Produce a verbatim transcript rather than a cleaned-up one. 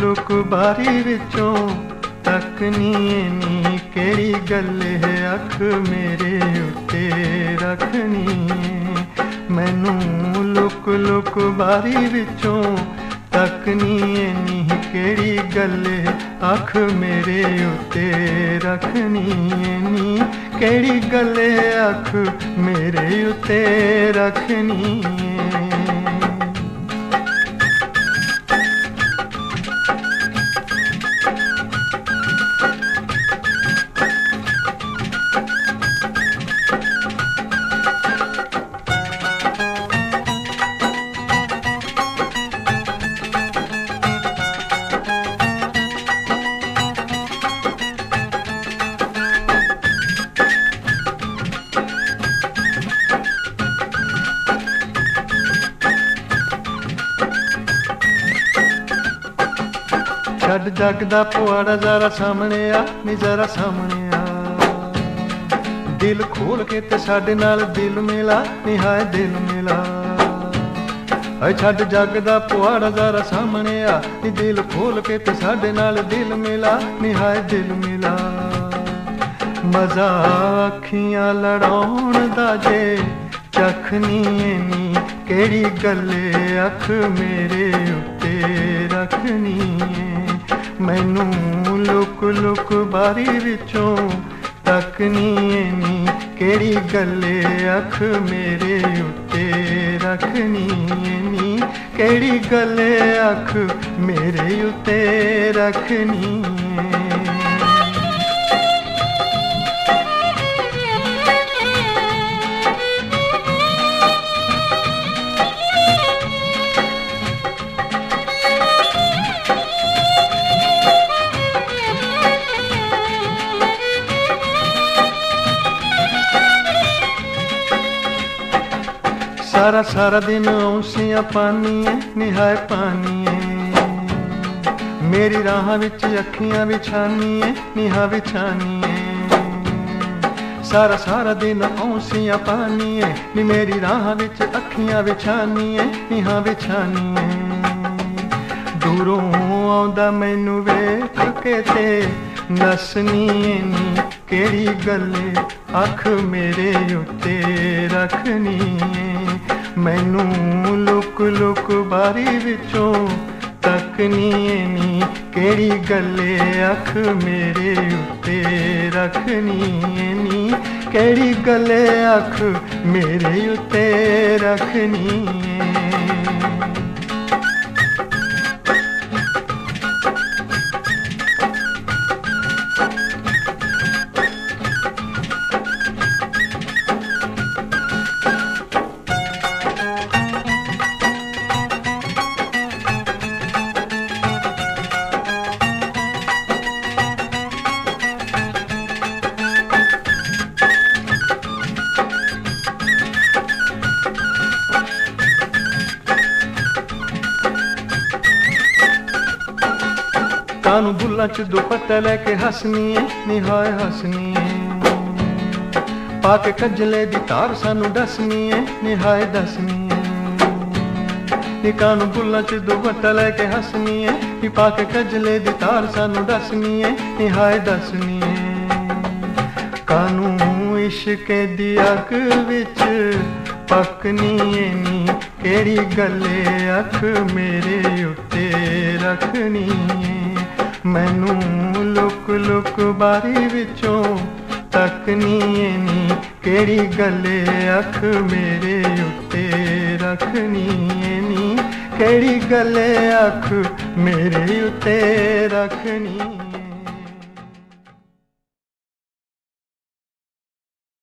Look बारी विचों तकनी नी केड़ी गल है अख मेरे उत्ते रखनी मैनू लुक लुक बारी विचों तकनी नी केड़ी गल अख मेरे उत्ते रखनी नी केड़ी गल अख मेरे उत्ते रखनी छड़ जग दा पुआड़ा जरा सामने आ नी जरा सामने आ दिल खोल के ते साडे नाल दिल मिला नी हाय दिल मिला हाय छड़ जग दा पुआड़ा जरा सामने आ नी दिल खोल के ते साडे नाल दिल मिला नी हाय दिल मिला मजा अखियां लड़ाउण दा जे चखनी नी केड़ी गल्ले अख मेरे उत्ते रखनी मैनू लुक लुक बारी विचों तकनी नी केड़ी गल्ले अख मेरे उत्ते रखनी नी केड़ी गल्ले अख मेरे उत्ते रखनी सारा सारा दिन औंसियां पानी निहाय पानी मेरी राह विच अखियां बिछानी निहा बिछानी सारा सारा दिन औंसियां पानी नी मेरी राह विच अखियां बिछानी निहा बिछानी दूरों आउंदा मैनू वेख के ते नसनी नी केड़ी गल्ले अख मेरे उत्ते रखनी मैनू लुक लुक बारी विचों तकनी नी केड़ी गल्ले अख मेरे उत्ते रखनी नी केड़ी गल्ले अख मेरे उत्ते रखनी कानू बुल्लां च दुपट्टा लैके हसनी नी हाय हसनी पाके कजले दी तार सानू दसनी नी हाय दसनी नी कानू बुल्लां च दुपट्टा लैके हसनी नी पाके कजले दी तार सानू दसनी नी हाय दसनी कानू इश्क दी अग विच पकनी नी केड़ी गल्ले अख मेरे उत्ते रखनी मैनू लुक लुक बारी विचों तकनी नी केड़ी गल्ले अख मेरे उत्ते रखनी नी केड़ी गल्ले अख मेरे उत्ते रखनी।